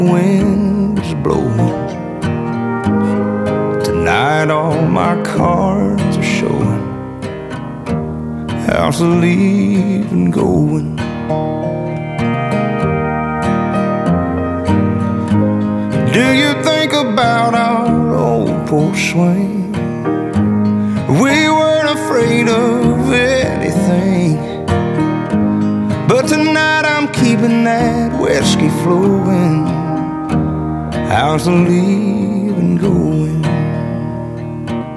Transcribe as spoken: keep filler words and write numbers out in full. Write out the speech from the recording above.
wind is blowing. Tonight all my cards are showing. How's the leaving going? Do you think about our old porch swing? We weren't afraid of anything, but tonight I'm keeping that whiskey flowing. How's the leaving going?